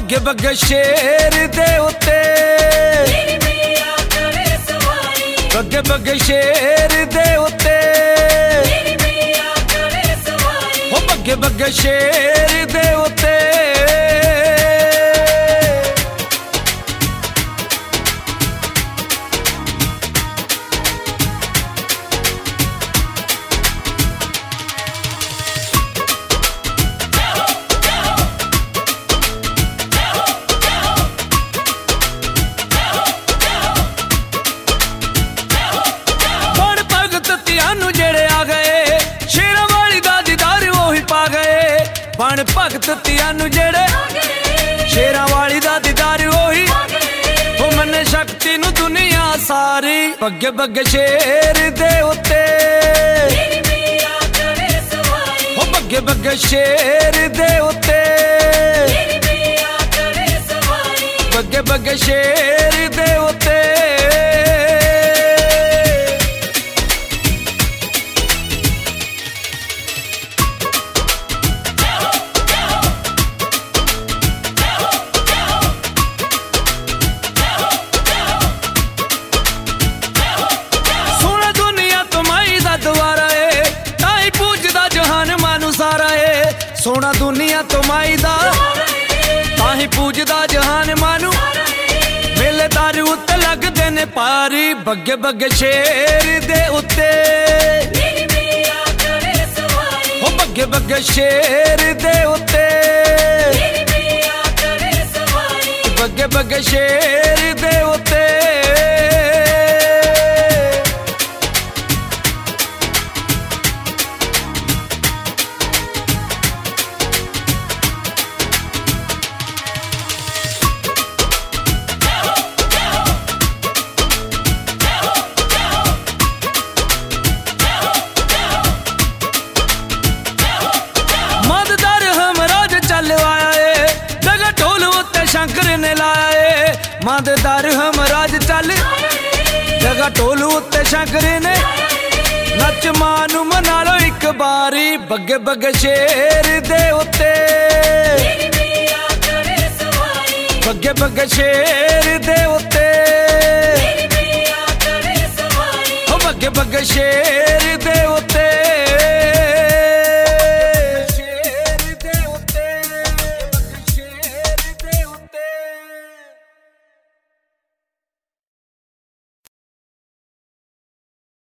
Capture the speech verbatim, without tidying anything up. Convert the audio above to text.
बग्गे बग्गे शेर दे उत्ते बग्गे बग्गे शेर दे उत्ते हो बग्गे बग्गे शेर दे उत्ते बन भगत तियानू जेड़े शेरां वाली दा दीदार होई हो मन्ने शक्ति नू दुनिया सारी बग्गे बग्गे शेर दे उत्ते हो बग्गे बग्गे शेर दे उत्ते बग्गे बग्गे शेर दे उत्ते सोना दुनिया तो माई दा ताही पूजदा जहान मानू मेले दारू उत्ते लगदे ने पारी बग्गे बग्गे शेर दे उत्ते हो बग्गे बग्गे शेर दे उत्ते बग्गे बग्गे शेर दे उत्ते शंकर ने लाए मां दे दर हमराज चल जगह टोलू उत्ते शंकर ने नच मां नू मना लो एक बारी बग्गे बग्गे शेर दे उत्ते बग्गे बग्गे शेर दे उत्ते हो बग्गे बग्गे शेर दे